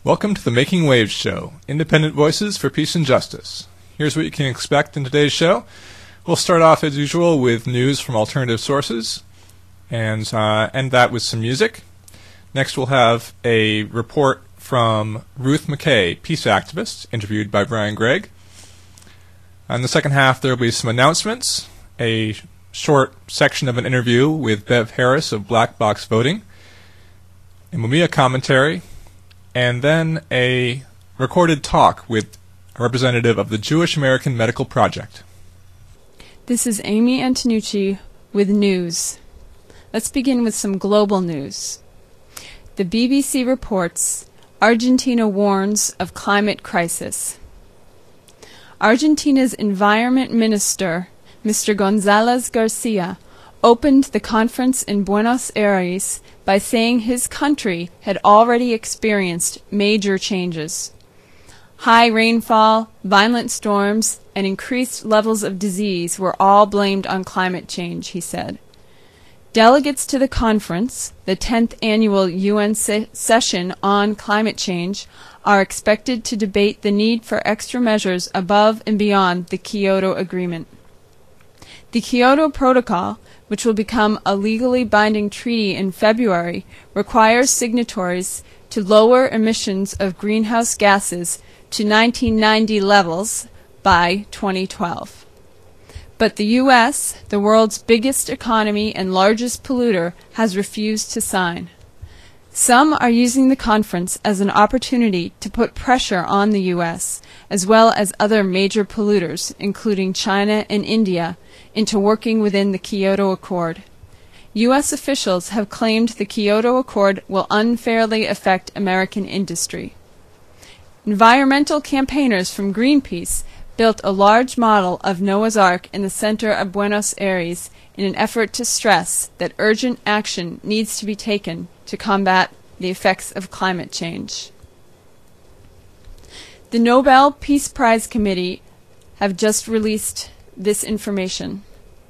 Welcome to the Making Waves Show, independent voices for peace and justice. Here's what you can expect in today's show. We'll start off as usual with news from alternative sources and end that with some music. Next we'll have a report from Ruth McKay, peace activist, interviewed by Brian Gregg. In the second half there will be some announcements, a short section of an interview with Bev Harris of Black Box Voting, a Mumia commentary, and then a recorded talk with a representative of the Jewish American Medical Project. This is Amy Antonucci with news. Let's begin with some global news. The BBC reports Argentina warns of climate crisis. Argentina's Environment Minister, Mr. González García, opened the conference in Buenos Aires by saying his country had already experienced major changes. High rainfall, violent storms, and increased levels of disease were all blamed on climate change, he said. Delegates to the conference, the 10th annual UN session on climate change, are expected to debate the need for extra measures above and beyond the Kyoto Agreement. The Kyoto Protocol, which will become a legally binding treaty in February, requires signatories to lower emissions of greenhouse gases to 1990 levels by 2012. But the U.S., the world's biggest economy and largest polluter, has refused to sign. Some are using the conference as an opportunity to put pressure on the U.S., as well as other major polluters, including China and India, into working within the Kyoto Accord. U.S. officials have claimed the Kyoto Accord will unfairly affect American industry. Environmental campaigners from Greenpeace built a large model of Noah's Ark in the center of Buenos Aires in an effort to stress that urgent action needs to be taken to combat the effects of climate change. The Nobel Peace Prize Committee have just released this information.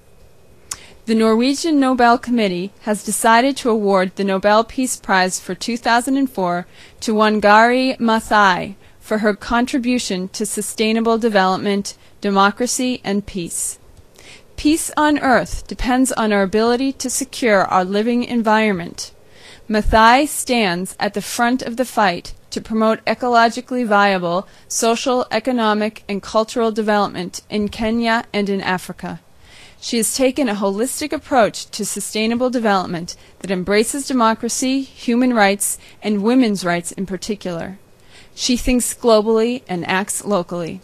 The Norwegian Nobel Committee has decided to award the Nobel Peace Prize for 2004 to Wangari Maathai for her contribution to sustainable development, democracy, and peace. Peace on Earth depends on our ability to secure our living environment. Maathai stands at the front of the fight to promote ecologically viable social, economic, and cultural development in Kenya and in Africa. She has taken a holistic approach to sustainable development that embraces democracy, human rights, and women's rights in particular. She thinks globally and acts locally.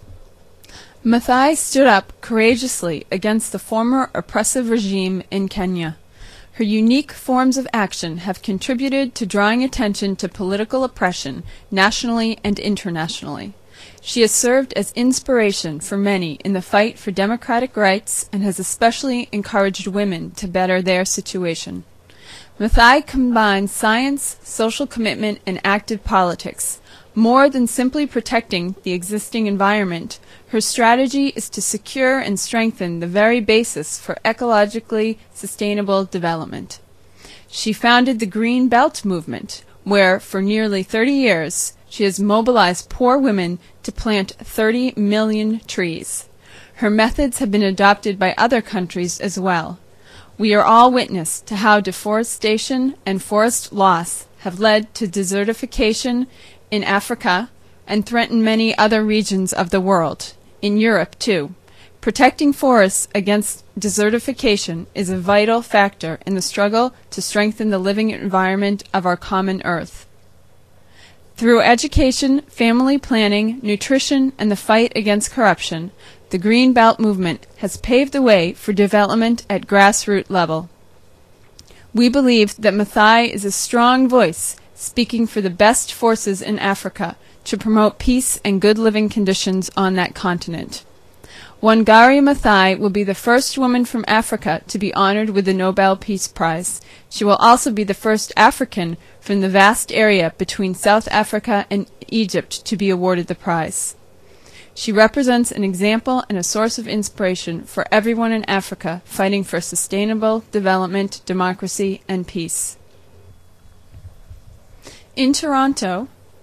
Maathai stood up courageously against the former oppressive regime in Kenya. Her unique forms of action have contributed to drawing attention to political oppression nationally and internationally. She has served as inspiration for many in the fight for democratic rights and has especially encouraged women to better their situation. Maathai combines science, social commitment, and active politics. More than simply protecting the existing environment, her strategy is to secure and strengthen the very basis for ecologically sustainable development. She founded the Green Belt movement, where for nearly 30 years she has mobilized poor women to plant 30 million trees. Her methods have been adopted by other countries as well. We are all witness to how deforestation and forest loss have led to desertification in Africa and threaten many other regions of the world, in Europe too. Protecting forests against desertification is a vital factor in the struggle to strengthen the living environment of our common earth. Through education, family planning, nutrition, and the fight against corruption, the Green Belt movement has paved the way for development at grassroots level. We believe that Maathai is a strong voice speaking for the best forces in Africa to promote peace and good living conditions on that continent. Wangari Maathai will be the first woman from Africa to be honored with the Nobel Peace Prize. She will also be the first African from the vast area between South Africa and Egypt to be awarded the prize. She represents an example and a source of inspiration for everyone in Africa fighting for sustainable development, democracy, and peace. In Toronto,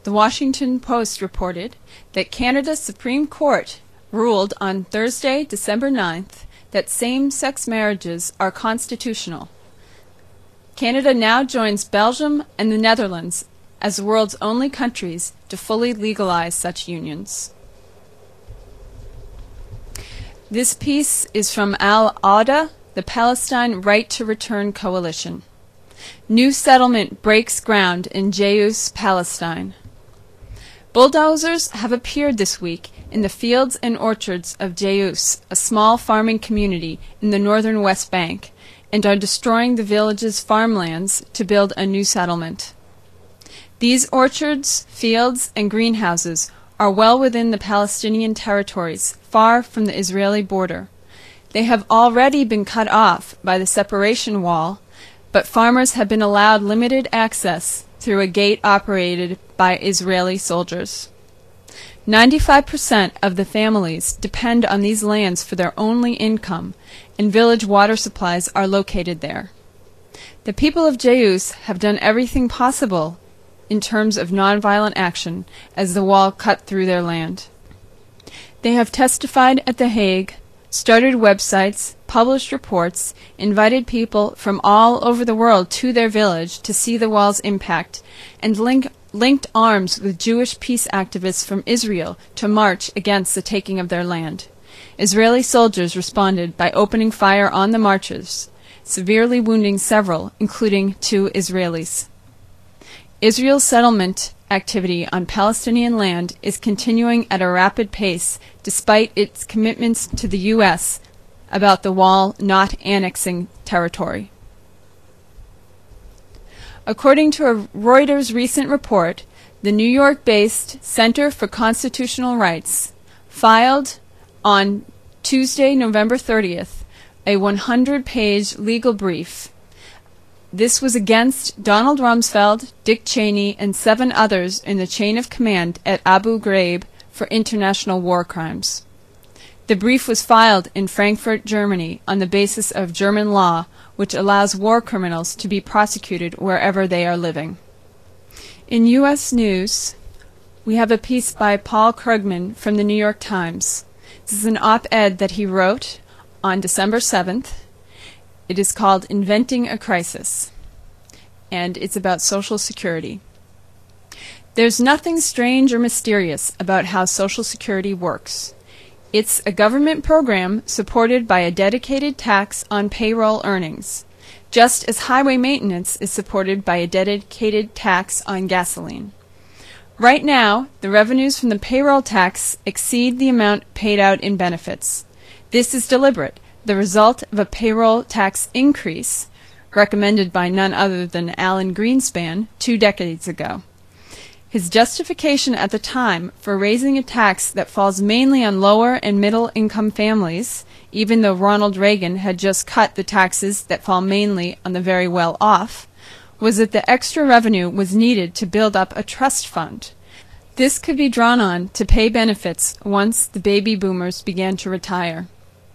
the Washington Post reported that Canada's Supreme Court ruled on Thursday, December 9th, that same-sex marriages are constitutional. Canada now joins Belgium and the Netherlands as the world's only countries to fully legalize such unions. This piece is from Al-Awda, the Palestine Right to Return Coalition. New settlement breaks ground in Jayus, Palestine. Bulldozers have appeared this week in the fields and orchards of Jayus, a small farming community in the northern West Bank, and are destroying the village's farmlands to build a new settlement. These orchards, fields, and greenhouses are well within the Palestinian territories, far from the Israeli border. They have already been cut off by the separation wall, but farmers have been allowed limited access through a gate operated by Israeli soldiers. 95% of the families depend on these lands for their only income, and village water supplies are located there. The people of Jayus have done everything possible in terms of nonviolent action as the wall cut through their land. They have testified at The Hague, started websites, published reports, invited people from all over the world to their village to see the wall's impact, and linked arms with Jewish peace activists from Israel to march against the taking of their land. Israeli soldiers responded by opening fire on the marchers, severely wounding several, including 2 Israelis. Israel's settlement activity on Palestinian land is continuing at a rapid pace despite its commitments to the U.S. about the wall not annexing territory. According to a Reuters recent report, the New York-based Center for Constitutional Rights filed on Tuesday, November 30th, a 100-page legal brief. This was against Donald Rumsfeld, Dick Cheney, and 7 others in the chain of command at Abu Ghraib for international war crimes. The brief was filed in Frankfurt, Germany, on the basis of German law, which allows war criminals to be prosecuted wherever they are living. In U.S. news, we have a piece by Paul Krugman from the New York Times. This is an op-ed that he wrote on December 7th. It is called Inventing a Crisis, and it's about Social Security. There's nothing strange or mysterious about how Social Security works. It's a government program supported by a dedicated tax on payroll earnings, just as highway maintenance is supported by a dedicated tax on gasoline. Right now, the revenues from the payroll tax exceed the amount paid out in benefits. This is deliberate, the result of a payroll tax increase recommended by none other than Alan Greenspan 2 decades ago. His justification at the time for raising a tax that falls mainly on lower and middle income families, even though Ronald Reagan had just cut the taxes that fall mainly on the very well off, was that the extra revenue was needed to build up a trust fund. This could be drawn on to pay benefits once the baby boomers began to retire.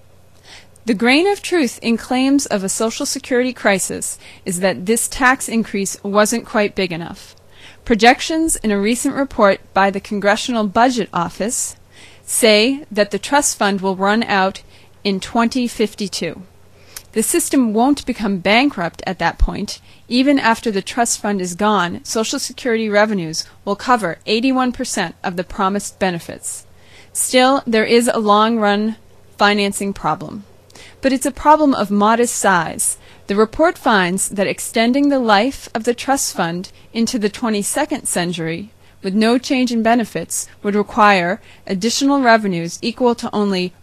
The grain of truth in claims of a Social Security crisis is that this tax increase wasn't quite big enough. Projections in a recent report by the Congressional Budget Office say that the trust fund will run out in 2052. The system won't become bankrupt at that point. Even after the trust fund is gone, Social Security revenues will cover 81% of the promised benefits. Still, there is a long-run financing problem. But it's a problem of modest size. The report finds that extending the life of the trust fund into the 22nd century with no change in benefits would require additional revenues equal to only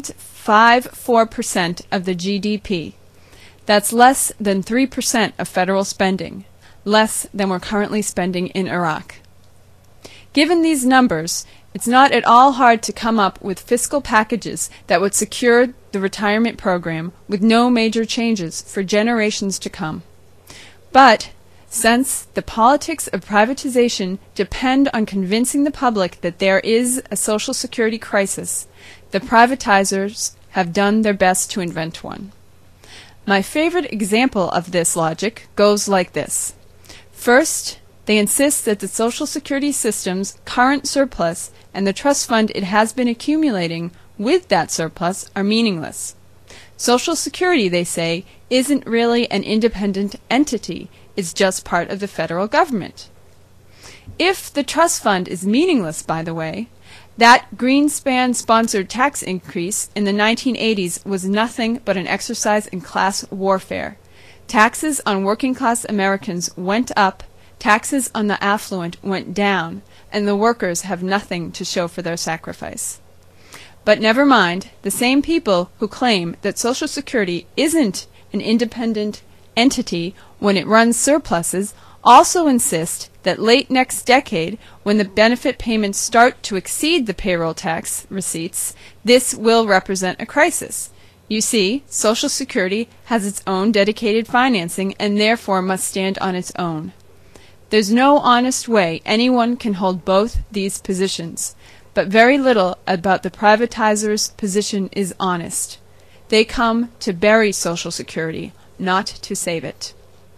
0.54% of the GDP. That's less than 3% of federal spending, less than we're currently spending in Iraq. Given these numbers, it's not at all hard to come up with fiscal packages that would secure the retirement program with no major changes for generations to come. But since the politics of privatization depend on convincing the public that there is a Social Security crisis, the privatizers have done their best to invent one. My favorite example of this logic goes like this. First, They insist that the Social Security system's current surplus and the trust fund it has been accumulating with that surplus are meaningless. Social Security, they say, isn't really an independent entity. It's just part of the federal government. If the trust fund is meaningless, by the way, that Greenspan-sponsored tax increase in the 1980s was nothing but an exercise in class warfare. Taxes on working-class Americans went up, taxes on the affluent went down, and the workers have nothing to show for their sacrifice. But never mind, the same people who claim that Social Security isn't an independent entity when it runs surpluses also insist that late next decade, when the benefit payments start to exceed the payroll tax receipts, this will represent a crisis. You see, Social Security has its own dedicated financing and therefore must stand on its own. There's no honest way anyone can hold both these positions, but very little about the privatizers' position is honest. They come to bury Social Security, not to save it.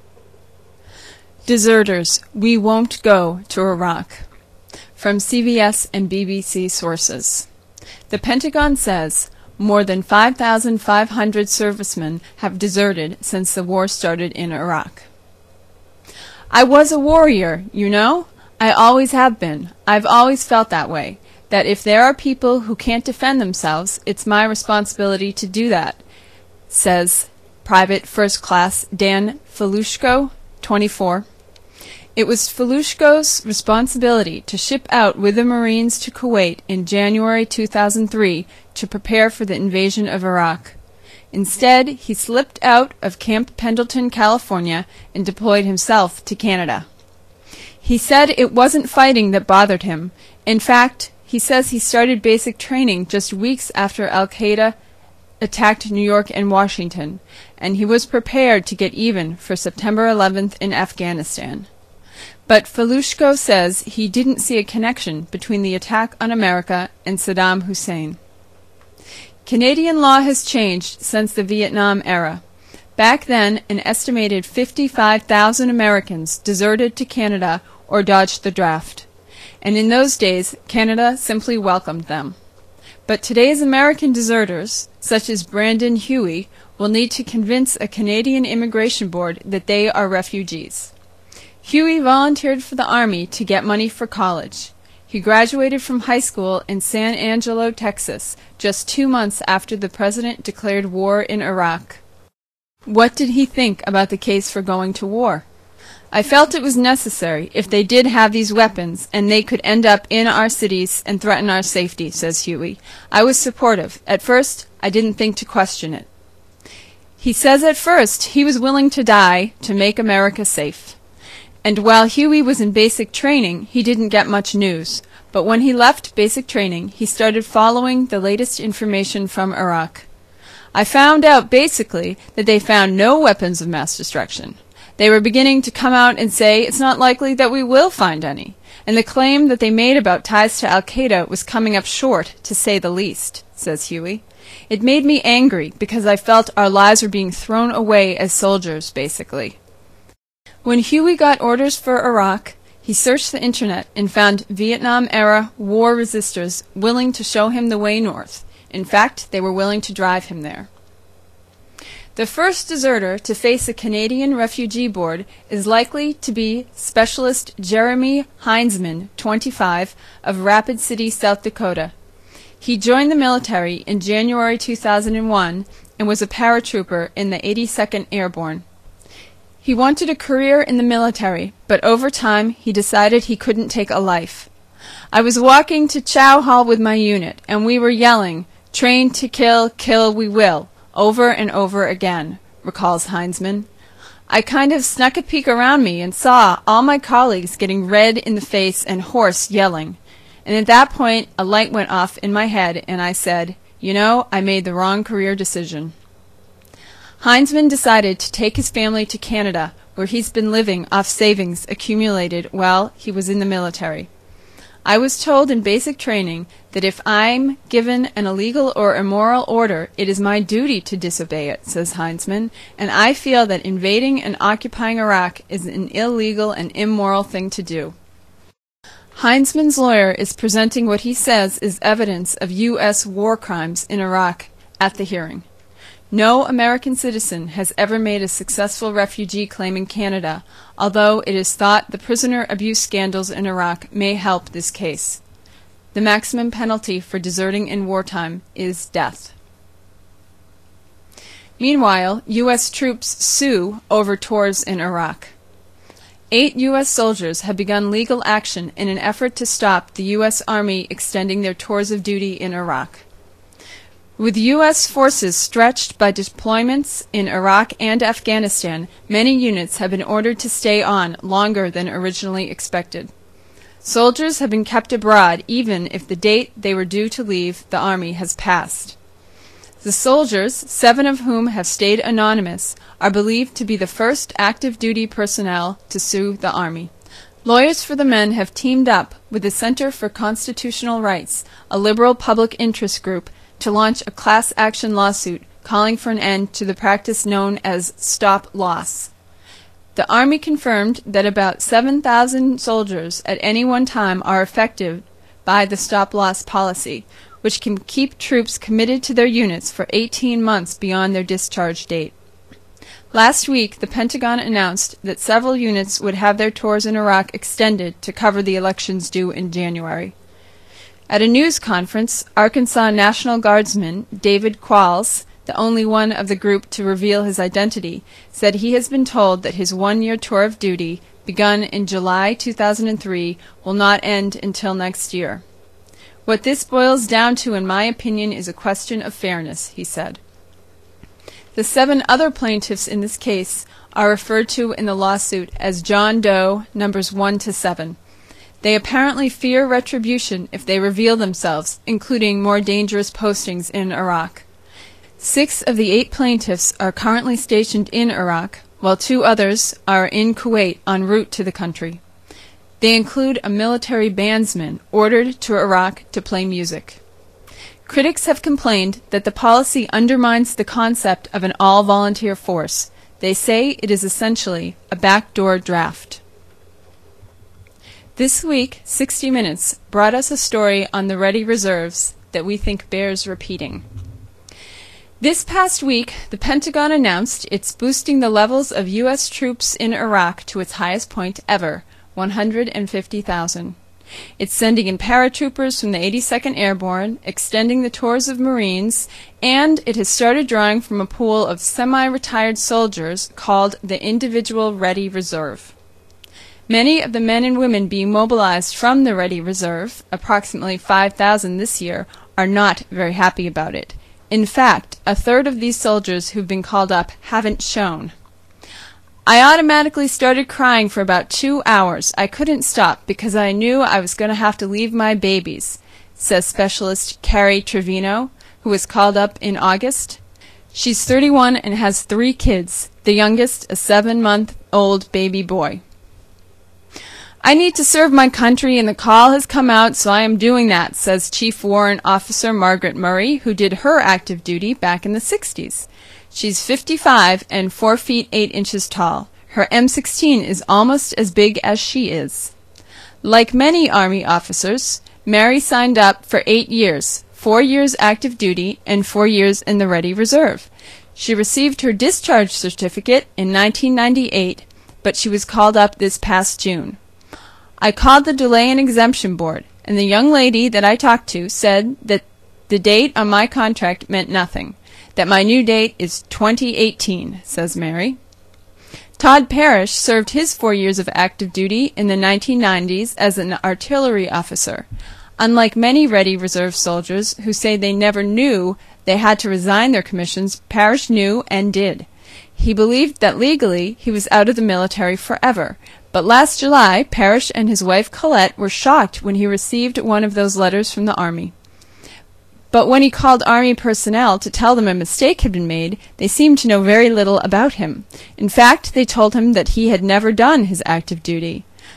Deserters, we won't go to Iraq. From CBS and BBC sources. The Pentagon says more than 5,500 servicemen have deserted since the war started in Iraq. I was a warrior, you know. I always have been. I've always felt that way, that if there are people who can't defend themselves, it's my responsibility to do that, says Private First Class Dan Falushko, 24. It was Falushko's responsibility to ship out with the Marines to Kuwait in January 2003 to prepare for the invasion of Iraq. Instead, he slipped out of Camp Pendleton, California, and deployed himself to Canada. He said it wasn't fighting that bothered him. In fact, he says he started basic training just weeks after Al-Qaeda attacked New York and Washington, and he was prepared to get even for September 11th in Afghanistan. But Falushko says he didn't see a connection between the attack on America and Saddam Hussein. Canadian law has changed since the Vietnam era. Back then, an estimated 55,000 Americans deserted to Canada or dodged the draft. And in those days, Canada simply welcomed them. But today's American deserters, such as Brandon Huey, will need to convince a Canadian immigration board that they are refugees. Huey volunteered for the Army to get money for college. He graduated from high school in San Angelo, Texas, just 2 months after the president declared war in Iraq. What did he think about the case for going to war? I felt it was necessary if they did have these weapons and they could end up in our cities and threaten our safety, says Huey. I was supportive. At first, I didn't think to question it. He says at first he was willing to die to make America safe. And while Huey was in basic training, he didn't get much news. But when he left basic training, he started following the latest information from Iraq. I found out, basically, that they found no weapons of mass destruction. They were beginning to come out and say it's not likely that we will find any. And the claim that they made about ties to Al-Qaeda was coming up short, to say the least, says Huey. It made me angry because I felt our lives were being thrown away as soldiers, basically. When Huey got orders for Iraq, he searched the internet and found Vietnam-era war resistors willing to show him the way north. In fact, they were willing to drive him there. The first deserter to face a Canadian Refugee Board is likely to be Specialist Jeremy Heinzman, 25, of Rapid City, South Dakota. He joined the military in January 2001 and was a paratrooper in the 82nd Airborne. He wanted a career in the military, but over time he decided he couldn't take a life. I was walking to Chow Hall with my unit, and we were yelling, "Train to kill, kill we will," over and over again, recalls Heinzman. I kind of snuck a peek around me and saw all my colleagues getting red in the face and hoarse yelling. And at that point, a light went off in my head, and I said, you know, I made the wrong career decision. Heinzman decided to take his family to Canada, where he's been living off savings accumulated while he was in the military. I was told in basic training that if I'm given an illegal or immoral order, it is my duty to disobey it, says Heinzman, and I feel that invading and occupying Iraq is an illegal and immoral thing to do. Heinzman's lawyer is presenting what he says is evidence of U.S. war crimes in Iraq at the hearing. No American citizen has ever made a successful refugee claim in Canada, although it is thought the prisoner abuse scandals in Iraq may help this case. The maximum penalty for deserting in wartime is death. Meanwhile, U.S. troops sue over tours in Iraq. 8 U.S. soldiers have begun legal action in an effort to stop the U.S. Army extending their tours of duty in Iraq. With U.S. forces stretched by deployments in Iraq and Afghanistan, many units have been ordered to stay on longer than originally expected. Soldiers have been kept abroad even if the date they were due to leave the Army has passed. The soldiers, 7 of whom have stayed anonymous, are believed to be the first active duty personnel to sue the Army. Lawyers for the men have teamed up with the Center for Constitutional Rights, a liberal public interest group, to launch a class action lawsuit calling for an end to the practice known as stop-loss. The Army confirmed that about 7,000 soldiers at any one time are affected by the stop-loss policy, which can keep troops committed to their units for 18 months beyond their discharge date. Last week, the Pentagon announced that several units would have their tours in Iraq extended to cover the elections due in January. At a news conference, Arkansas National Guardsman David Qualls, the only one of the group to reveal his identity, said he has been told that his one-year tour of duty, begun in July 2003, will not end until next year. What this boils down to, in my opinion, is a question of fairness, he said. The 7 other plaintiffs in this case are referred to in the lawsuit as John Doe numbers 1 to 7. They apparently fear retribution if they reveal themselves, including more dangerous postings in Iraq. 6 of the 8 plaintiffs are currently stationed in Iraq, while 2 others are in Kuwait en route to the country. They include a military bandsman ordered to Iraq to play music. Critics have complained that the policy undermines the concept of an all-volunteer force. They say it is essentially a backdoor draft. This week, 60 Minutes brought us a story on the Ready Reserves that we think bears repeating. This past week, the Pentagon announced it's boosting the levels of U.S. troops in Iraq to its highest point ever, 150,000. It's sending in paratroopers from the 82nd Airborne, extending the tours of Marines, and it has started drawing from a pool of semi-retired soldiers called the Individual Ready Reserve. Many of the men and women being mobilized from the Ready Reserve, approximately 5,000 this year, are not very happy about it. In fact, a third of these soldiers who've been called up haven't shown. I automatically started crying for about 2 hours. I couldn't stop because I knew I was going to have to leave my babies, says Specialist Carrie Trevino, who was called up in August. She's 31 and has 3 kids, the youngest a 7-month-old baby boy. I need to serve my country, and the call has come out, so I am doing that, says Chief Warrant Officer Margaret Murray, who did her active duty back in the 60s. She's 55 and 4 feet 8 inches tall. Her M16 is almost as big as she is. Like many Army officers, Mary signed up for 8 years, 4 years active duty and 4 years in the Ready Reserve. She received her discharge certificate in 1998, but she was called up this past June. I called the Delay and Exemption Board, and the young lady that I talked to said that the date on my contract meant nothing, that my new date is 2018, says Mary. Todd Parrish served his 4 years of active duty in the 1990s as an artillery officer. Unlike many Ready Reserve soldiers who say they never knew they had to resign their commissions, Parrish knew and did. He believed that legally he was out of the military forever. But last July, Parrish and his wife Colette were shocked when he received one of those letters from the Army. But when he called Army personnel to tell them a mistake had been made, they seemed to know very little about him. In fact, they told him that he had never done his active duty.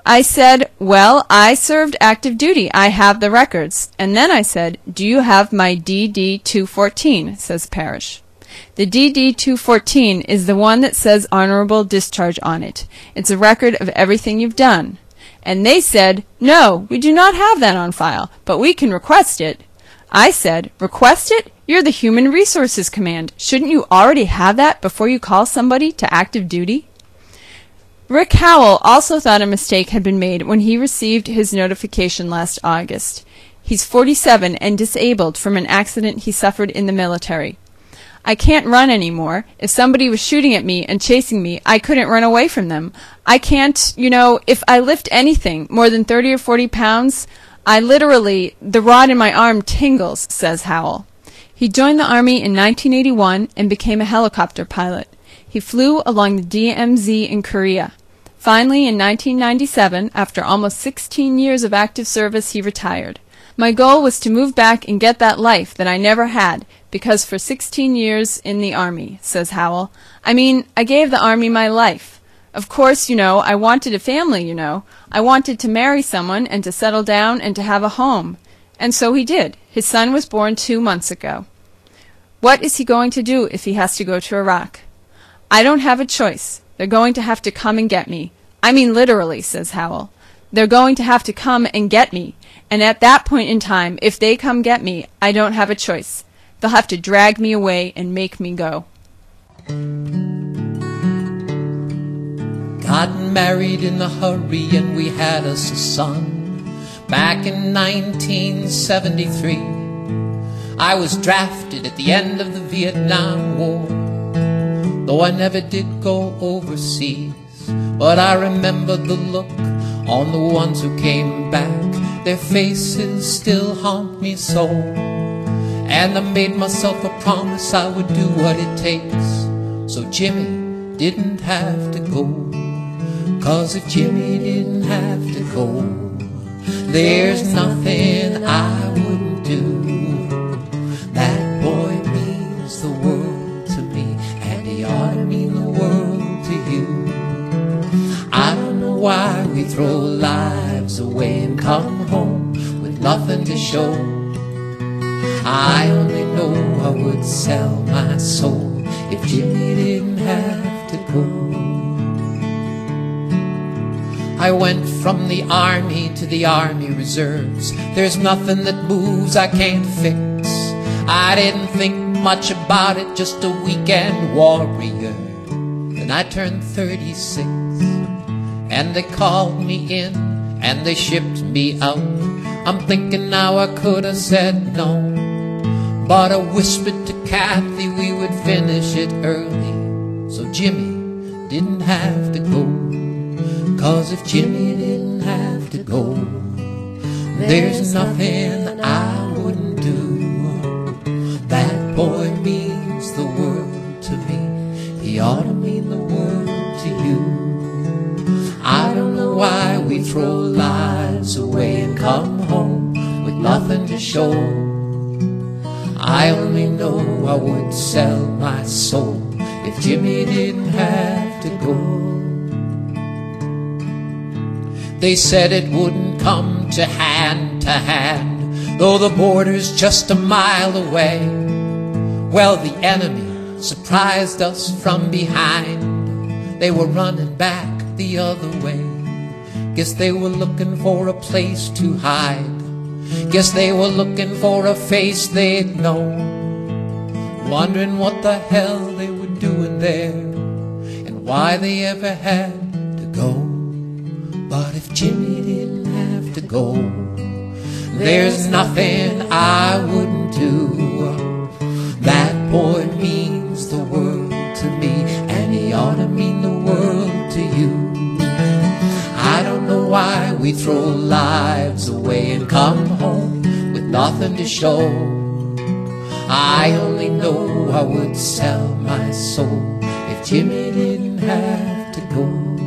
I said, well, I served active duty. I have the records. And then I said, do you have my DD-214, says Parrish. The DD-214 is the one that says honorable discharge on it. It's a record of everything you've done. And they said, no, we do not have that on file, but we can request it. I said, request it? You're the Human Resources Command. Shouldn't you already have that before you call somebody to active duty? Rick Howell also thought a mistake had been made when he received his notification last August. He's 47 and disabled from an accident he suffered in the military. I can't run anymore. If somebody was shooting at me and chasing me, I couldn't run away from them. I can't, if I lift anything more than 30 or 40 pounds, the rod in my arm tingles, says Howell. He joined the Army in 1981 and became a helicopter pilot. He flew along the DMZ in Korea. Finally, in 1997, after almost 16 years of active service, he retired. My goal was to move back and get that life that I never had, because for 16 years in the Army, says Howell. I gave the Army my life. Of course, I wanted a family, I wanted to marry someone and to settle down and to have a home. And so he did. His son was born 2 months ago. What is he going to do if he has to go to Iraq? I don't have a choice. They're going to have to come and get me. Literally, says Howell. They're going to have to come and get me. And at that point in time, if they come get me, I don't have a choice. They'll have to drag me away and make me go. Got married in a hurry and we had us a son. Back in 1973, I was drafted at the end of the Vietnam War. Though I never did go overseas, but I remember the look on the ones who came back. Their faces still haunt me so. And I made myself a promise I would do what it takes, so Jimmy didn't have to go. 'Cause if Jimmy didn't have to go, there's nothing I wouldn't do. That boy means the world to me, and he ought to mean the world to you. I don't know why we throw lives away and come home with nothing to show. I only know I would sell my soul if Jimmy didn't have to go. I went from the Army to the Army Reserves. There's nothing that moves I can't fix. I didn't think much about it, just a weekend warrior. Then I turned 36, and they called me in, and they shipped me out. I'm thinking now I could have said no, but I whispered to Kathy we would finish it early, so Jimmy didn't have to go. 'Cause if Jimmy didn't have to go, there's nothing I wouldn't do. That boy means the world to me, he ought to mean the world to you. I don't know why we throw lives away and come home with nothing to show. I only know I would sell my soul if Jimmy didn't have to go. They said it wouldn't come to hand, though the border's just a mile away. Well, the enemy surprised us from behind. They were running back the other way. Guess they were looking for a place to hide. Guess they were looking for a face they'd know. Wondering what the hell they were doing there, and why they ever had to go. But if Jimmy didn't have to go, there's nothing I wouldn't do. That boy means the world to me, and he ought to mean the world to you. I don't know why we throw lives away and come home with nothing to show. I only know I would sell my soul if Jimmy didn't have to go.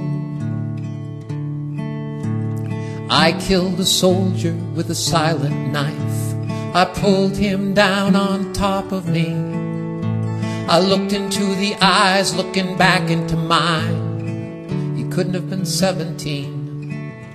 I killed a soldier with a silent knife. I pulled him down on top of me. I looked into the eyes, looking back into mine. He couldn't have been 17.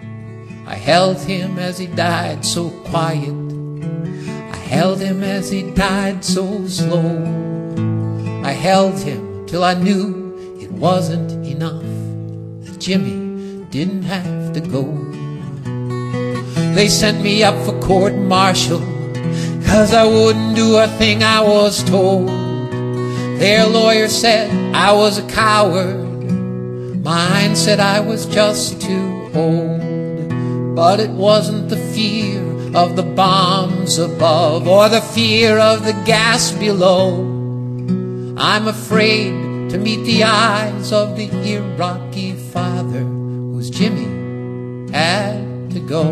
I held him as he died so quiet. I held him as he died so slow. I held him till I knew it wasn't enough, that Jimmy didn't have to go. They sent me up for court-martial, 'cause I wouldn't do a thing I was told. Their lawyer said I was a coward. Mine said I was just too old. But it wasn't the fear of the bombs above or the fear of the gas below. I'm afraid to meet the eyes of the Iraqi father whose Jimmy had to go.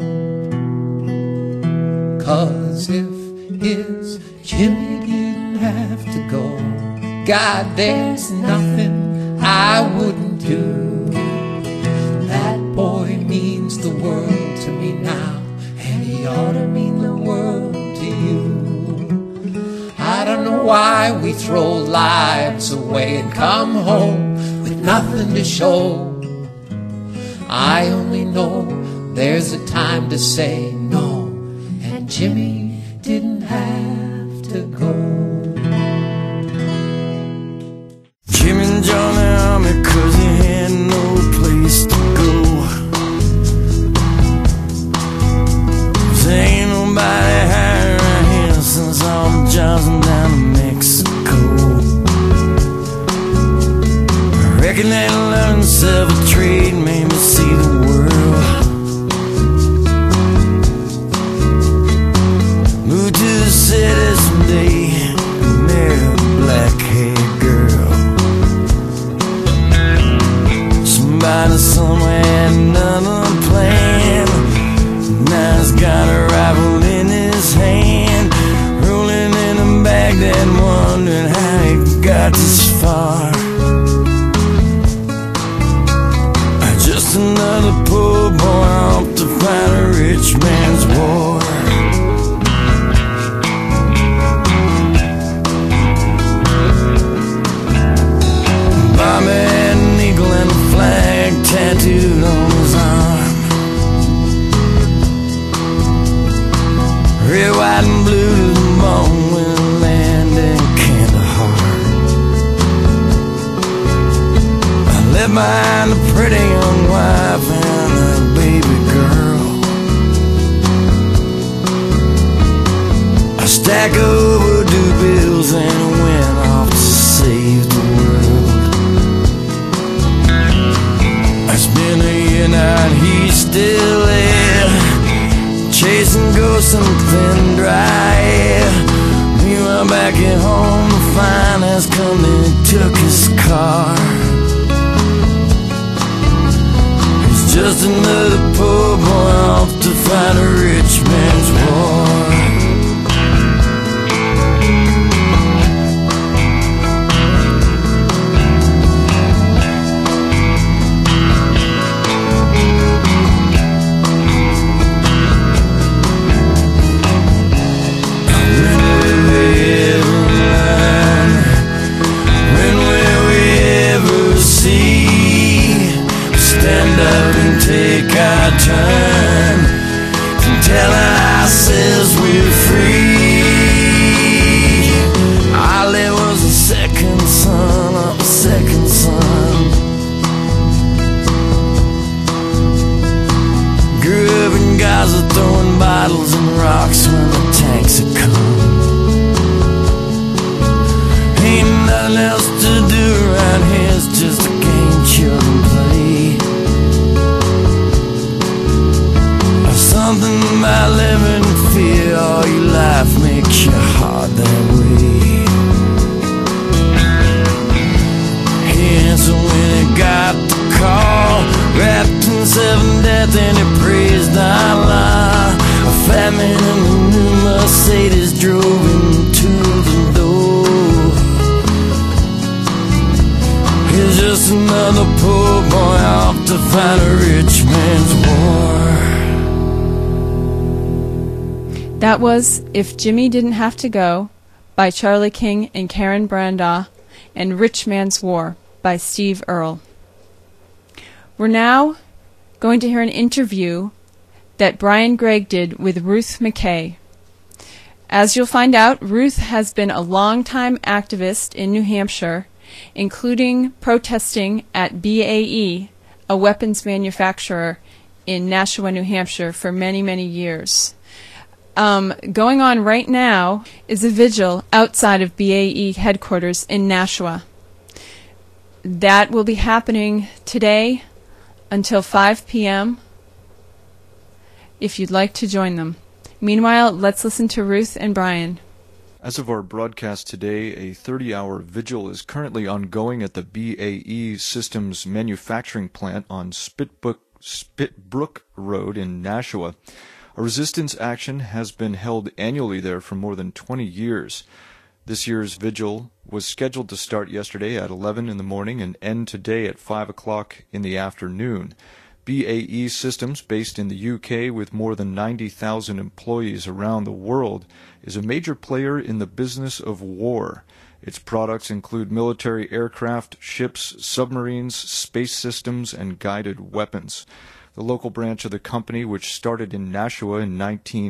'Cause if his Jimmy didn't have to go, God, there's nothing I wouldn't do. That boy means the world to me now, and he ought to mean the world to you. I don't know why we throw lives away and come home with nothing to show. I only know there's a time to say no, and Jimmy didn't have to go. Jimmy joined the army 'cause he had no place to go. 'Cause ain't nobody hired around here since all the jobs went down to Mexico. I reckon that learning himself a trade made me see the world. Moved to the city someday, married a black-haired girl. Somebody somewhere had another plan. Now he's got a rifle in his hand, rolling in a Baghdad, wondering how he got this far. Just another poor boy off to fight a rich man's war. Bobby had an eagle and a flag tattooed on his arm. Red, white, and blue to the bone when he landed in Kandahar. I left behind a pretty young wife and a baby girl. A stack of overdue bills and went off to save the world. It's been a year now and he's still there, chasing ghosts in the thin dry air. Meanwhile back at home the finance company took his car. He's just another poor boy off to fight a rich man's war. Take our turn and tell ourselves we're free. Ali was the second son of a second son. Grew up in Gaza throwing bottles and rocks when the tanks had come. Ain't nothing else to do around here, it's just a game children play. Something about living in fear all your life makes your heart that way. He answered when he got the call, wrapped himself in death and he praised Allah. A fat man in a new Mercedes drove him to the door. He's just another poor boy off to fight a rich man's war. That was If Jimmy Didn't Have to Go by Charlie King and Karen Brandaugh, and Rich Man's War by Steve Earle. We're now going to hear an interview that Brian Gregg did with Ruth McKay. As you'll find out, Ruth has been a longtime activist in New Hampshire, including protesting at BAE, a weapons manufacturer in Nashua, New Hampshire, for many, many years. Going on right now is a vigil outside of BAE headquarters in Nashua. That will be happening today until 5 p.m. if you'd like to join them. Meanwhile, let's listen to Ruth and Brian. As of our broadcast today, a 30-hour vigil is currently ongoing at the BAE Systems manufacturing plant on Spitbrook Road in Nashua. A resistance action has been held annually there for more than 20 years. This year's vigil was scheduled to start yesterday at 11 in the morning and end today at 5 o'clock in the afternoon. BAE Systems, based in the UK with more than 90,000 employees around the world, is a major player in the business of war. Its products include military aircraft, ships, submarines, space systems, and guided weapons. The local branch of the company, which started in Nashua in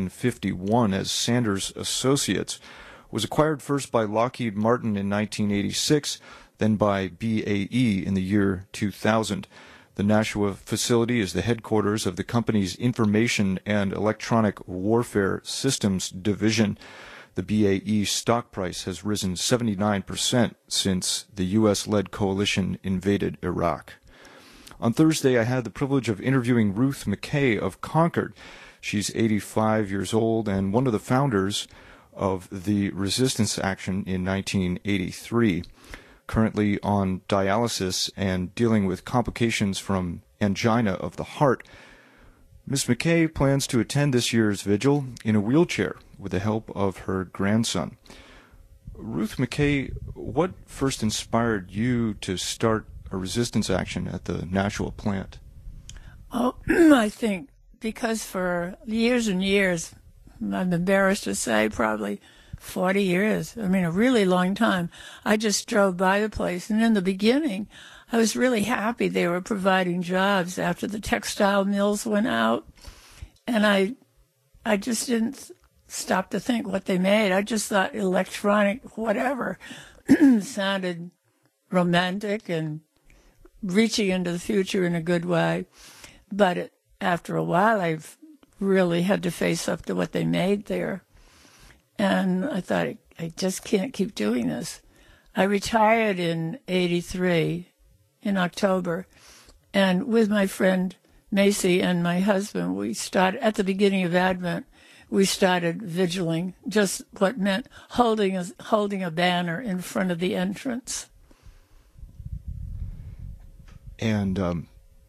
1951 as Sanders Associates, was acquired first by Lockheed Martin in 1986, then by BAE in the year 2000. The Nashua facility is the headquarters of the company's Information and Electronic Warfare Systems Division. The BAE stock price has risen 79% since the U.S.-led coalition invaded Iraq. On Thursday, I had the privilege of interviewing Ruth McKay of Concord. She's 85 years old and one of the founders of the resistance action in 1983. Currently on dialysis and dealing with complications from angina of the heart, Ms. McKay plans to attend this year's vigil in a wheelchair with the help of her grandson. Ruth McKay, what first inspired you to start a resistance action at the Nashua plant? Oh, I think because for years and years, I'm embarrassed to say, probably 40 years. I mean, a really long time. I just drove by the place. And in the beginning, I was really happy they were providing jobs after the textile mills went out. And I just didn't stop to think what they made. I just thought electronic whatever sounded romantic and reaching into the future in a good way. But after a while, I've really had to face up to what they made there. And I thought, I just can't keep doing this. I retired in 83 in October. And with my friend Macy and my husband, we started, at the beginning of Advent, we started vigiling, just what meant holding a banner in front of the entrance. And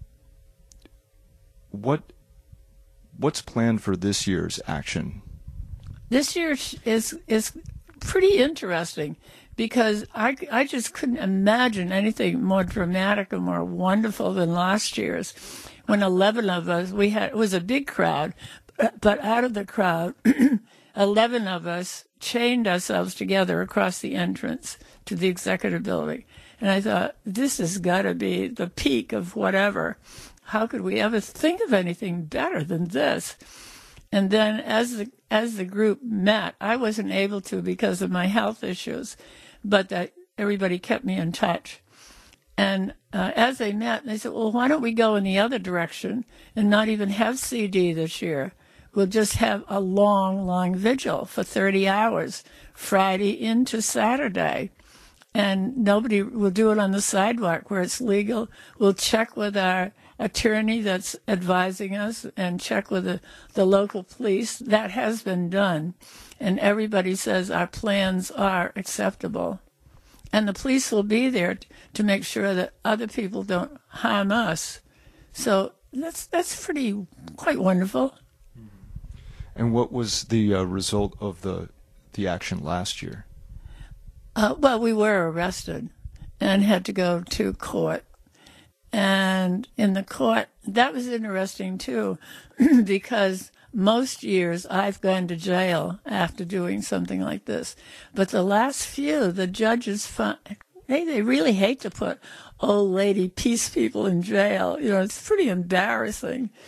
what's planned for this year's action? This year is pretty interesting because I just couldn't imagine anything more dramatic or more wonderful than last year's, when 11 of us, it was a big crowd, but out of the crowd, 11 of us chained ourselves together across the entrance to the executive building. And I thought, this has got to be the peak of whatever. How could we ever think of anything better than this? And then as the group met, I wasn't able to because of my health issues, but that everybody kept me in touch. And as they met, they said, well, why don't we go in the other direction and not even have CD this year? We'll just have a long, long vigil for 30 hours, Friday into Saturday. And nobody will do it on the sidewalk where it's legal. We'll check with our attorney that's advising us and check with the local police. That has been done. And everybody says our plans are acceptable. And the police will be there to make sure that other people don't harm us. So that's quite wonderful. And what was the result of the action last year? Well, we were arrested and had to go to court. And in the court, that was interesting, too, because most years I've gone to jail after doing something like this. But the last few, the judges found, they really hate to put old lady peace people in jail. You know, it's pretty embarrassing.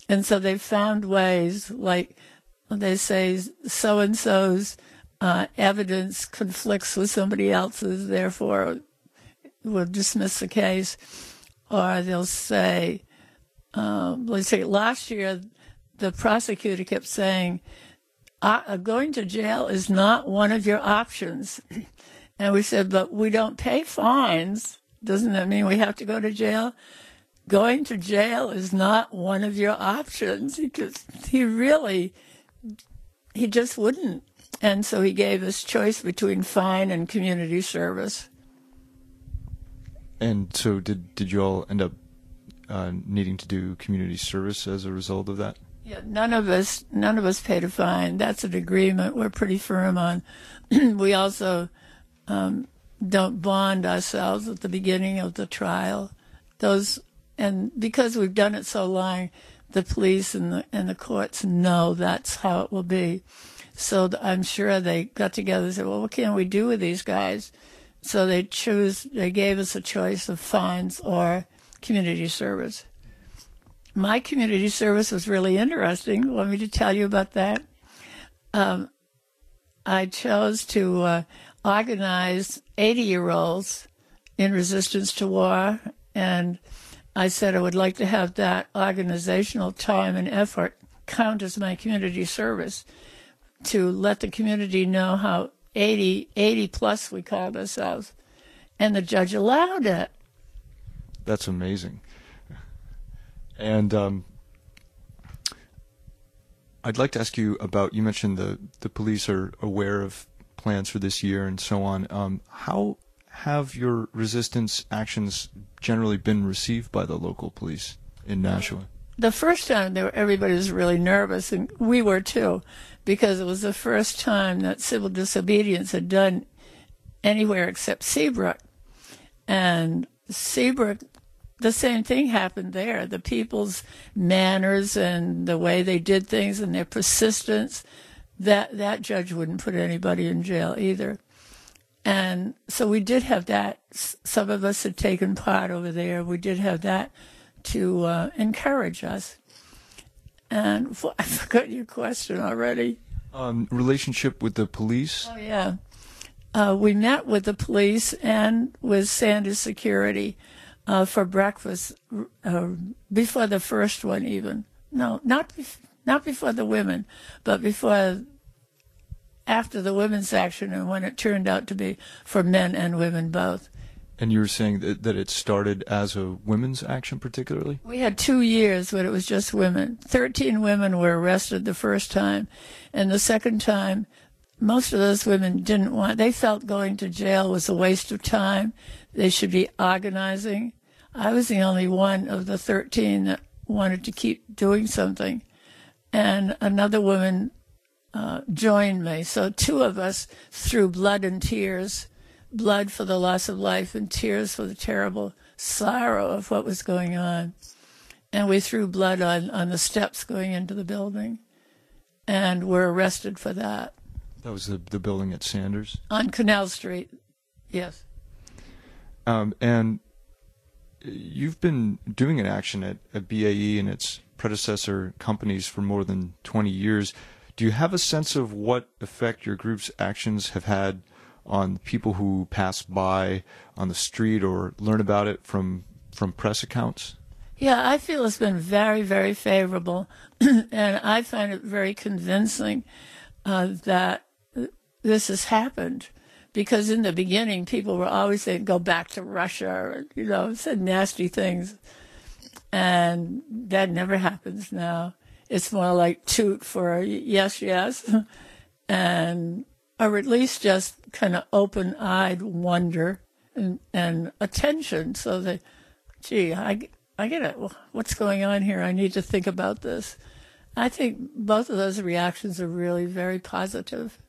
And so they found ways, like they say, so-and-so's evidence conflicts with somebody else's, therefore we'll dismiss the case. Or they'll say, let's say last year, the prosecutor kept saying, going to jail is not one of your options. And we said, but we don't pay fines. Doesn't that mean we have to go to jail? Going to jail is not one of your options. He just wouldn't. And so he gave us choice between fine and community service. And so did you all end up needing to do community service as a result of that? Yeah, none of us paid a fine. That's an agreement we're pretty firm on. We also don't bond ourselves at the beginning of the trial. And because we've done it so long, the police and the courts know that's how it will be. So I'm sure they got together and said, well, what can we do with these guys? So they gave us a choice of fines or community service. My community service was really interesting. Want me to tell you about that? I chose to organize 80-year-olds in resistance to war, and I said I would like to have that organizational time and effort count as my community service to let the community know how 80 plus we called ourselves. And the judge allowed it. That's amazing. And I'd like to ask you about, you mentioned the police are aware of plans for this year and so on. How have your resistance actions generally been received by the local police in Nashua? The first time everybody was really nervous, and we were too, because it was the first time that civil disobedience had done anywhere except Seabrook. And Seabrook, the same thing happened there. The people's manners and the way they did things and their persistence, that judge wouldn't put anybody in jail either. And so we did have that. Some of us had taken part over there. We did have that to encourage us. And I forgot your question already. Relationship with the police? Oh, yeah. We met with the police and with Sanders Security for breakfast before the first one even. No, not before the women, but after the women's action, and when it turned out to be for men and women both. And you were saying that it started as a women's action particularly? We had 2 years when it was just women. 13 women were arrested the first time. And the second time, most of those women they felt going to jail was a waste of time. They should be organizing. I was the only one of the 13 that wanted to keep doing something. And another woman joined me. So 2 of us threw blood and tears, blood for the loss of life and tears for the terrible sorrow of what was going on. And we threw blood on the steps going into the building and were arrested for that. That was the building at Sanders? On Canal Street, yes. And you've been doing an action at BAE and its predecessor companies for more than 20 years. Do you have a sense of what effect your group's actions have had on people who pass by on the street or learn about it from press accounts? Yeah, I feel it's been very, very favorable, and I find it very convincing that this has happened. Because in the beginning, people were always saying, go back to Russia, or, said nasty things. And that never happens now. It's more like toot for yes, yes, or at least just kind of open-eyed wonder and attention. So that, gee, I get it. What's going on here? I need to think about this. I think both of those reactions are really very positive.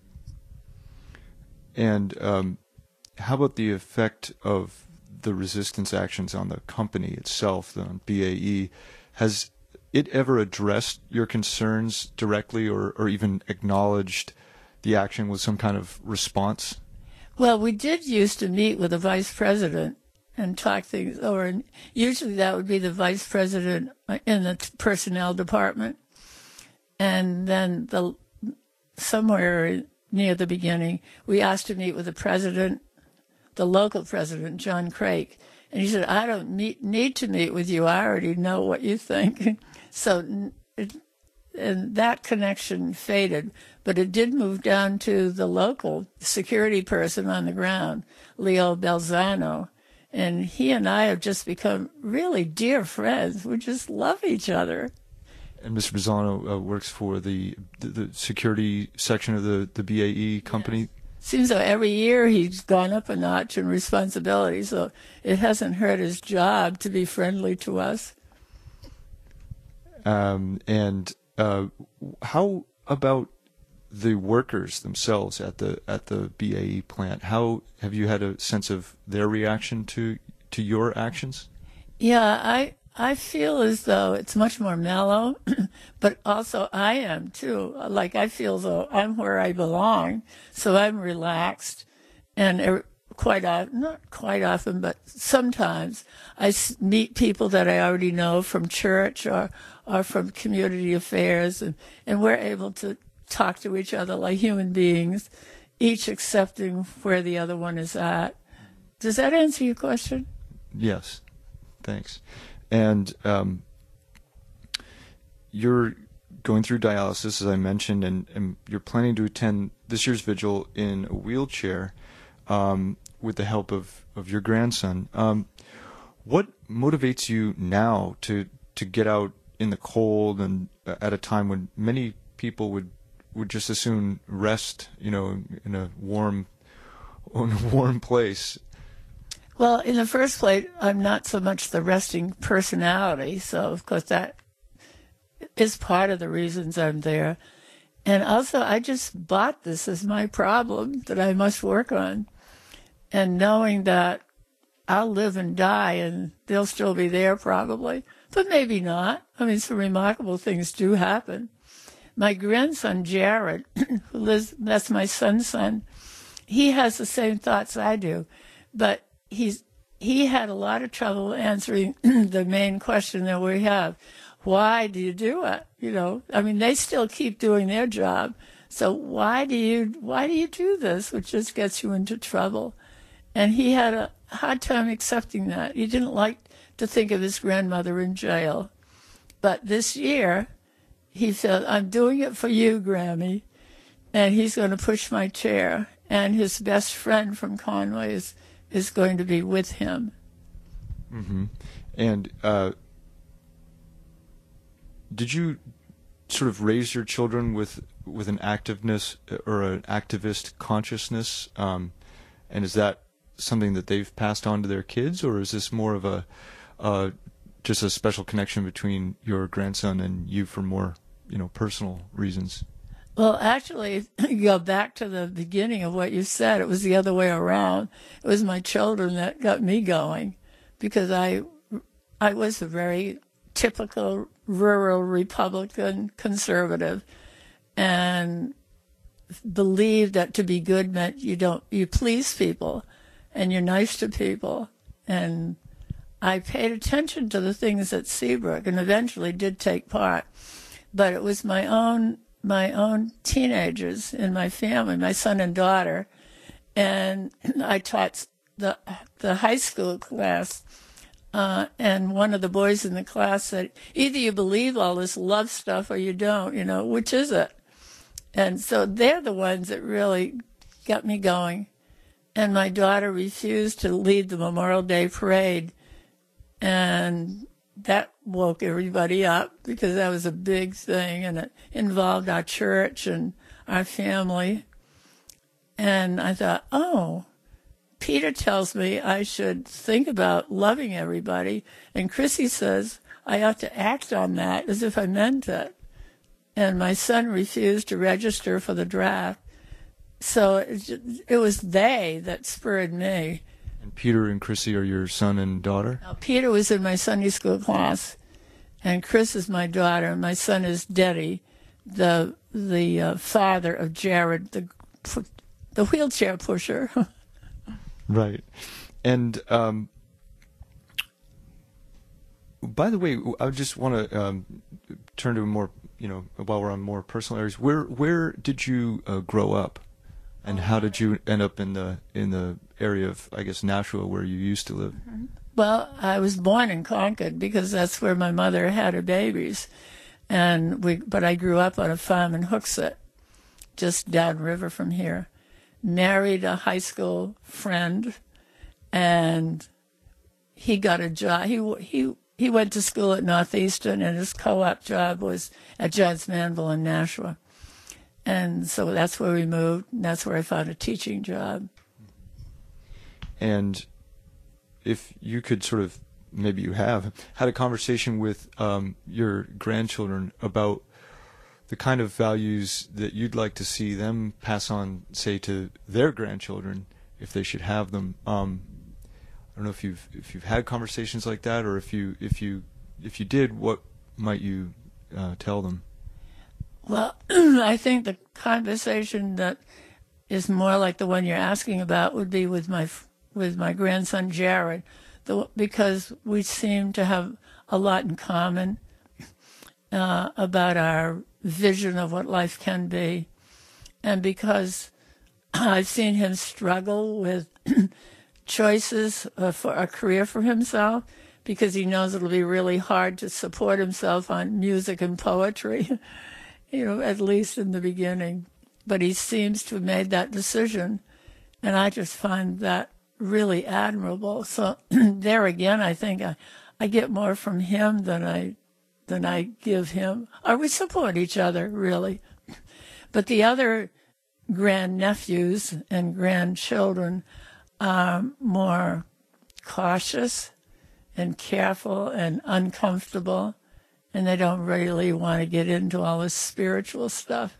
And how about the effect of the resistance actions on the company itself, on BAE? Has it ever addressed your concerns directly or even acknowledged the action with some kind of response? Well, we did used to meet with the vice president and talk things over. And usually that would be the vice president in the personnel department. And then somewhere near the beginning, we asked to meet with the president, the local president, John Craik. And he said, I don't need to meet with you. I already know what you think. So, and that connection faded. But it did move down to the local security person on the ground, Leo Belzano. And he and I have just become really dear friends. We just love each other. And Mr. Bizzano works for the security section of the BAE company. Yes. Seems though every year he's gone up a notch in responsibility, so it hasn't hurt his job to be friendly to us. And how about the workers themselves at the BAE plant? How have you had a sense of their reaction to your actions? Yeah, I feel as though it's much more mellow, but also I am too. Like I feel as though I'm where I belong, so I'm relaxed, and not quite often, but sometimes I meet people that I already know from church or from community affairs, and we're able to talk to each other like human beings, each accepting where the other one is at. Does that answer your question? Yes, thanks. And you're going through dialysis, as I mentioned, and you're planning to attend this year's vigil in a wheelchair with the help of your grandson. What motivates you now to get out in the cold and at a time when many people would just as soon rest, in a warm place? Well, in the first place, I'm not so much the resting personality, so of course that is part of the reasons I'm there. And also, I just bought this as my problem that I must work on. And knowing that I'll live and die and they'll still be there probably, but maybe not. I mean, some remarkable things do happen. My grandson, Jared, that's my son's son, he has the same thoughts I do, but he had a lot of trouble answering the main question that we have. Why do you do it? I mean, they still keep doing their job. So why do you do this? Which just gets you into trouble. And he had a hard time accepting that. He didn't like to think of his grandmother in jail. But this year, he said, I'm doing it for you, Grammy. And he's going to push my chair. And his best friend from Conway is going to be with him. Mm-hmm. And did you sort of raise your children with an activeness or an activist consciousness? And is that something that they've passed on to their kids, or is this more of just a special connection between your grandson and you for more, personal reasons? Well, actually, you go back to the beginning of what you said. It was the other way around. It was my children that got me going, because I was a very typical rural Republican conservative, and believed that to be good meant you please people and you're nice to people. And I paid attention to the things at Seabrook and eventually did take part. But it was my own teenagers in my family, my son and daughter, and I taught the high school class, and one of the boys in the class said, either you believe all this love stuff or you don't, which is it? And so they're the ones that really got me going. And my daughter refused to lead the Memorial Day parade, and that woke everybody up because that was a big thing, and it involved our church and our family. And I thought, oh, Peter tells me I should think about loving everybody, and Chrissy says I ought to act on that as if I meant it. And my son refused to register for the draft. So it was they that spurred me. And Peter and Chrissy are your son and daughter? Now, Peter was in my Sunday school class, and Chris is my daughter, and my son is Deddy, the father of Jared, the wheelchair pusher. Right. And By the way, I just want to turn to a more, while we're on more personal areas. Where did you grow up, and how did you end up in the area of, I guess, Nashua, where you used to live? Well, I was born in Concord because that's where my mother had her babies, but I grew up on a farm in Hooksett, just downriver from here. Married a high school friend, and he got a job. He went to school at Northeastern, and his co-op job was at Johns Manville in Nashua. And so that's where we moved, and that's where I found a teaching job. And if you could sort of, maybe you have, had a conversation with your grandchildren about the kind of values that you'd like to see them pass on, say, to their grandchildren, if they should have them. I don't know if you've had conversations like that, or if you did, what might you tell them? Well, I think the conversation that is more like the one you're asking about would be with my grandson Jared, because we seem to have a lot in common about our vision of what life can be, and because I've seen him struggle with choices for a career for himself, because he knows it'll be really hard to support himself on music and poetry, at least in the beginning. But he seems to have made that decision, and I just find that really admirable. So there again, I think I get more from him than I give him. Or we support each other, really. But the other grandnephews and grandchildren are more cautious and careful and uncomfortable, and they don't really want to get into all this spiritual stuff.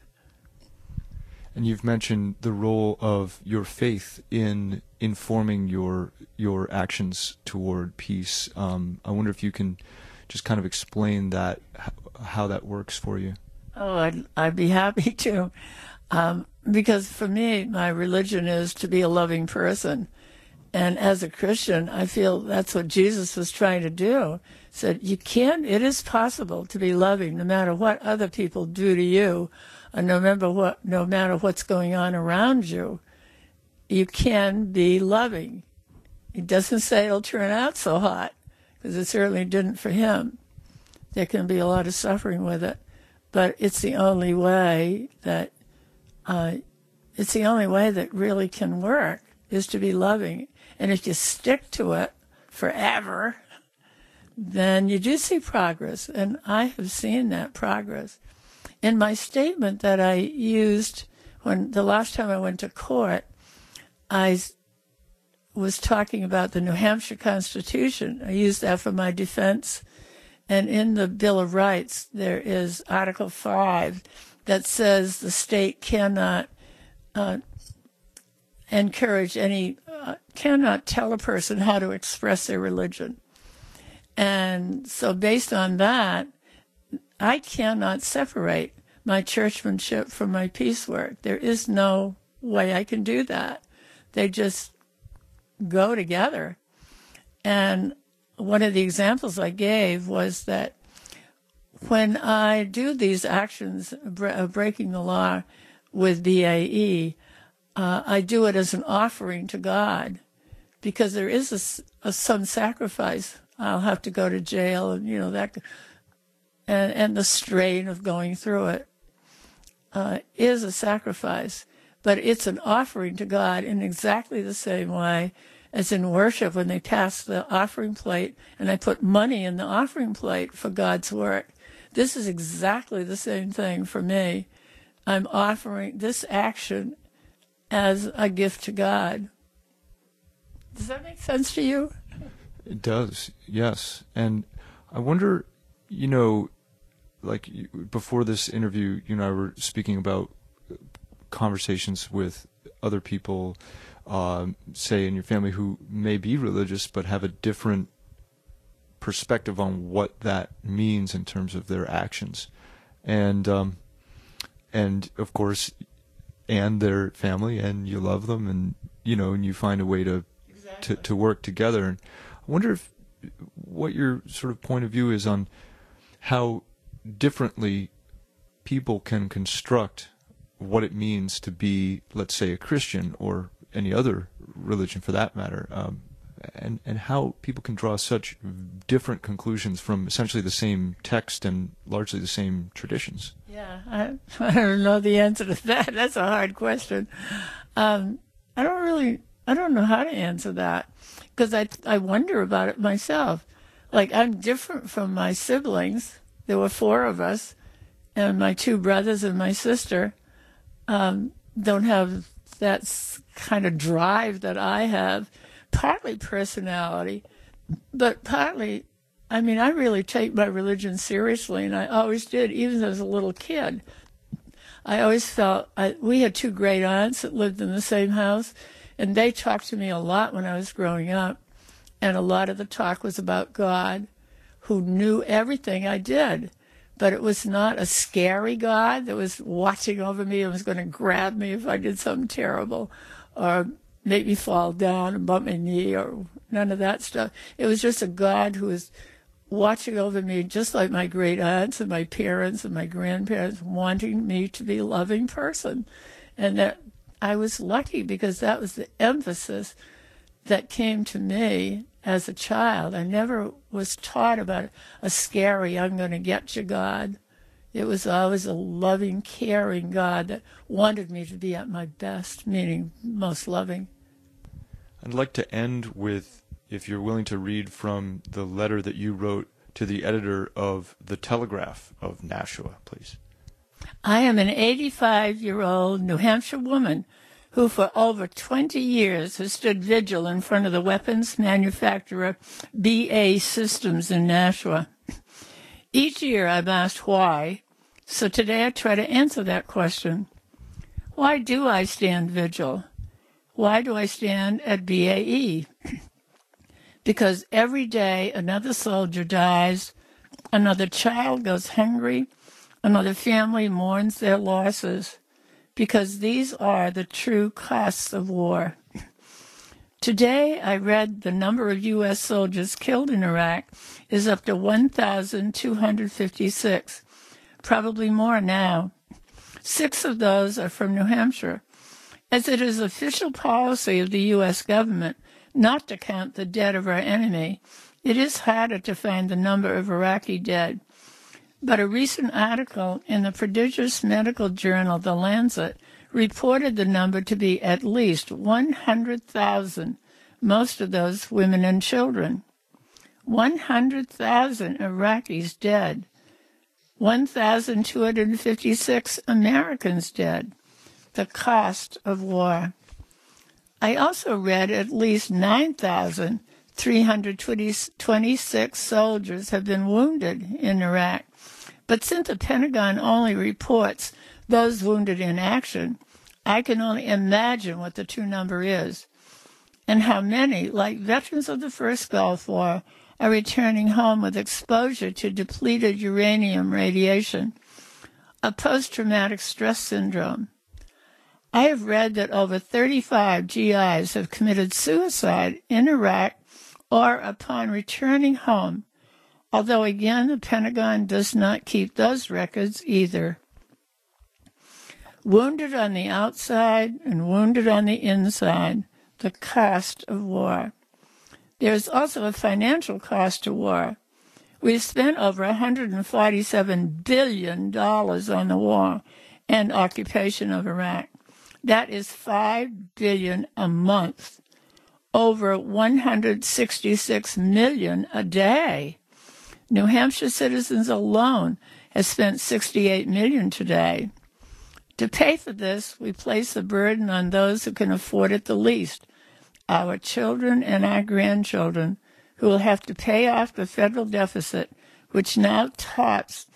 And you've mentioned the role of your faith in informing your actions toward peace. I wonder if you can just kind of explain that, how that works for you. Oh, I'd be happy to. Because for me, my religion is to be a loving person. And as a Christian, I feel that's what Jesus was trying to do. Said, it is possible to be loving no matter what other people do to you, or no matter what's going on around you. You can be loving. He doesn't say it'll turn out so hot, because it certainly didn't for him. There can be a lot of suffering with it, but it's the only way that really can work, is to be loving. And if you stick to it forever, then you do see progress. And I have seen that progress. In my statement that I used when the last time I went to court, I was talking about the New Hampshire Constitution. I used that for my defense. And in the Bill of Rights, there is Article 5 that says the state cannot cannot tell a person how to express their religion. And so based on that, I cannot separate my churchmanship from my peace work. There is no way I can do that. They just go together. And one of the examples I gave was that when I do these actions of breaking the law with BAE, I do it as an offering to God, because there is some sacrifice. I'll have to go to jail, and that, and the strain of going through it is a sacrifice. But it's an offering to God in exactly the same way as in worship, when they pass the offering plate and I put money in the offering plate for God's work. This is exactly the same thing for me. I'm offering this action as a gift to God. Does that make sense to you? It does, yes. And I wonder, before this interview, you and I were speaking about conversations with other people, say in your family, who may be religious but have a different perspective on what that means in terms of their actions, and of course, and their family, and you love them, and and you find a way to work together. And I wonder what your sort of point of view is on how differently people can construct what it means to be, let's say, a Christian or any other religion for that matter, and how people can draw such different conclusions from essentially the same text and largely the same traditions. Yeah, I don't know the answer to that. That's a hard question. I don't know how to answer that, because I wonder about it myself. Like, I'm different from my siblings. There were 4 of us, and my 2 brothers and my sister don't have that kind of drive that I have. Partly personality, but partly, I mean, I really take my religion seriously, and I always did, even as a little kid. I always felt, we had 2 great aunts that lived in the same house, and they talked to me a lot when I was growing up, and a lot of the talk was about God, who knew everything I did. But it was not a scary God that was watching over me and was going to grab me if I did something terrible, or make me fall down and bump my knee, or none of that stuff. It was just a God who was watching over me, just like my great aunts and my parents and my grandparents, wanting me to be a loving person. And that I was lucky, because that was the emphasis that came to me as a child. I never was taught about a scary, I'm going to get you God. It was always a loving, caring God that wanted me to be at my best, meaning most loving. I'd like to end with, if you're willing to read from the letter that you wrote to the editor of The Telegraph of Nashua, please. I am an 85-year-old New Hampshire woman who for over 20 years has stood vigil in front of the weapons manufacturer BAE Systems in Nashua. Each year I'm asked why, so today I try to answer that question. Why do I stand vigil? Why do I stand at BAE? Because every day another soldier dies, another child goes hungry, another family mourns their losses, because these are the true costs of war. Today I read the number of U.S. soldiers killed in Iraq is up to 1,256, probably more now. 6 of those are from New Hampshire, as it is official policy of the U.S. government not to count the dead of our enemy. It is harder to find the number of Iraqi dead. But a recent article in the prestigious medical journal The Lancet reported the number to be at least 100,000, most of those women and children. 100,000 Iraqis dead. 1,256 Americans dead. The cost of war. I also read at least 9,326 soldiers have been wounded in Iraq. But since the Pentagon only reports those wounded in action, I can only imagine what the true number is, and how many, like veterans of the first Gulf War, are returning home with exposure to depleted uranium radiation, a post-traumatic stress syndrome. I have read that over 35 GIs have committed suicide in Iraq or upon returning home, although again the Pentagon does not keep those records either. Wounded on the outside and wounded on the inside, the cost of war. There is also a financial cost to war. We've spent over $147 billion on the war and occupation of Iraq. That is $5 billion a month, over $166 million a day. New Hampshire citizens alone have spent $68 million today. To pay for this, we place the burden on those who can afford it the least, our children and our grandchildren, who will have to pay off the federal deficit, which now tops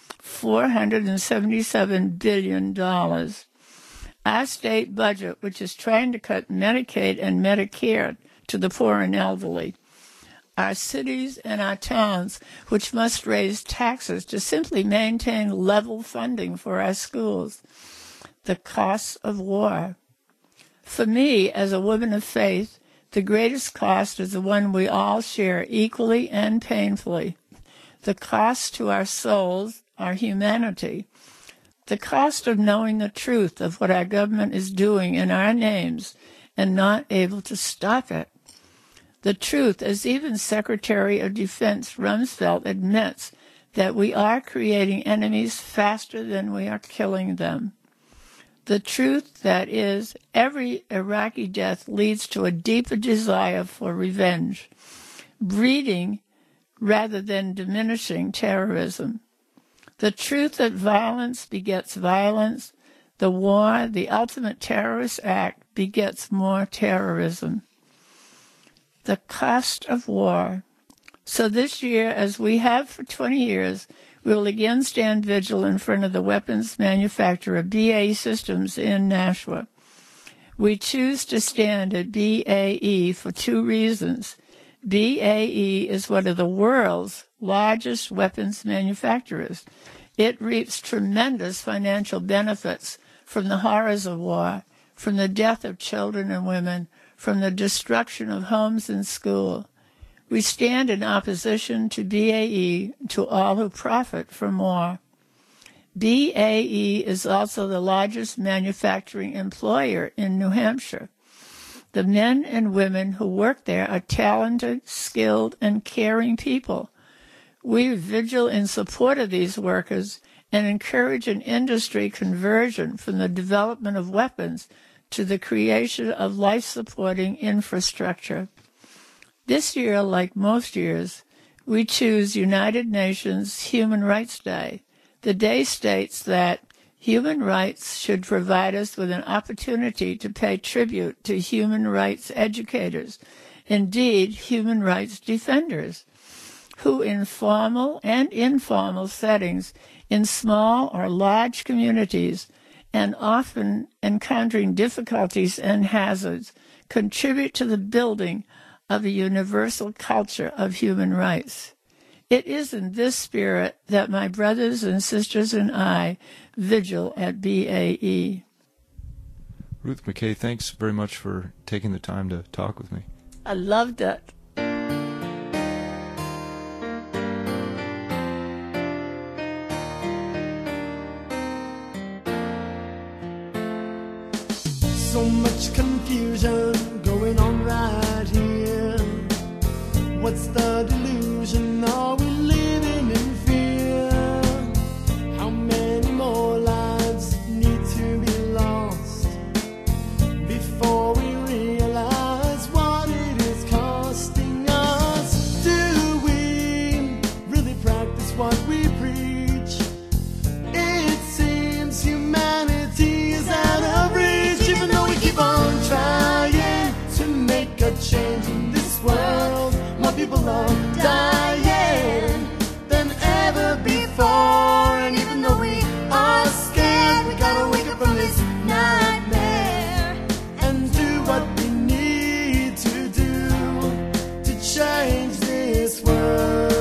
$477 billion. Our state budget, which is trying to cut Medicaid and Medicare to the poor and elderly. Our cities and our towns, which must raise taxes to simply maintain level funding for our schools. The costs of war. For me, as a woman of faith, The greatest cost is the one we all share equally and painfully. The cost to our souls, our humanity. The cost of knowing the truth of what our government is doing in our names and not able to stop it. The truth, as even Secretary of Defense Rumsfeld admits, that we are creating enemies faster than we are killing them. The truth that is, every Iraqi death leads to a deeper desire for revenge, breeding rather than diminishing terrorism. The truth that violence begets violence, the war, the ultimate terrorist act, begets more terrorism. The cost of war. So this year, as we have for 20 years, we will again stand vigil in front of the weapons manufacturer BAE Systems in Nashua. We choose to stand at BAE for two reasons. BAE is one of the world's largest weapons manufacturers. It reaps tremendous financial benefits from the horrors of war, from the death of children and women, from the destruction of homes and schools. We stand in opposition to BAE, to all who profit from war. BAE is also the largest manufacturing employer in New Hampshire. The men and women who work there are talented, skilled, and caring people. We vigil in support of these workers and encourage an industry conversion from the development of weapons to the creation of life-supporting infrastructure. This year, like most years, we choose United Nations Human Rights Day. The day states that human rights should provide us with an opportunity to pay tribute to human rights educators, indeed human rights defenders, who in formal and informal settings, in small or large communities, and often encountering difficulties and hazards, contribute to the building of a universal culture of human rights. It is in this spirit that my brothers and sisters and I vigil at BAE. Ruth McKay, thanks very much for taking the time to talk with me. I loved it. So much confusion going on right here. What's the delusion? Are we living in fear? How many more lives need to be lost before we realize what it is costing us? Do we really practice what we preach? It seems humanity is out of reach, even though we keep on trying to make a change in this world. More people are dying than ever before, and even though we are scared, we gotta wake up from this nightmare and do what we need to do to change this world.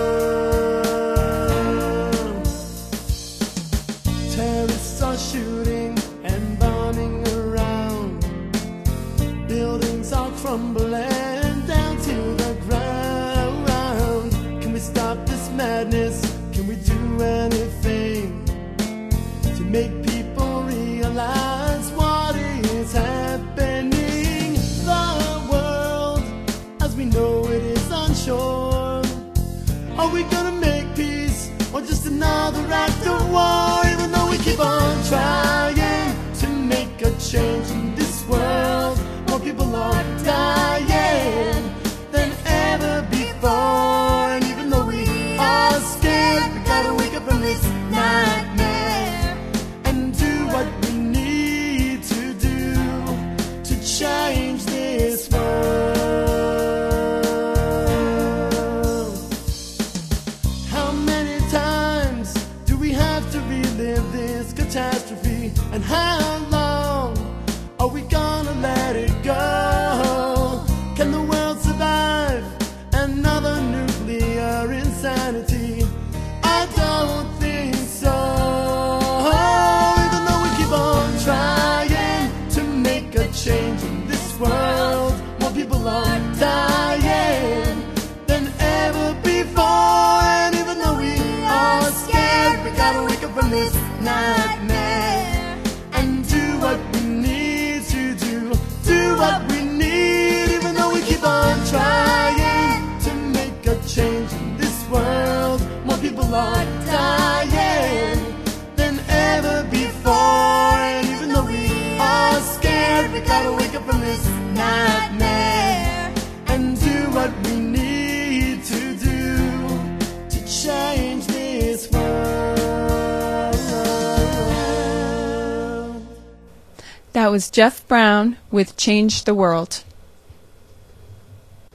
Terrorists are shooting and bombing around. Buildings are crumbling down to the ground. Can we stop this madness? Can we do anything to make people realize what is happening? The world, as we know it, is unsure. Are we gonna make peace or just another act of war? Even though we keep on trying to make a change in this world, more people are dying than ever before. And even though we are scared, we gotta wake up from this nightmare and do what we need to do to change this world. How many times do we have to relive this catastrophe? And how long are we gonna let it go? Can the world survive another nuclear insanity? I don't think so. Even though we keep on trying to make a change in this world, more people people are dying than ever before. And even though we are scared, we gotta wake up from this nightmare and do what we need to do. Do what we need, even though we keep on trying to make a change in this world. More people are dying than ever before. And even though we are scared, we gotta wake up from this nightmare and do what we need to do to change this world. That was Jeff Brown with Change the World.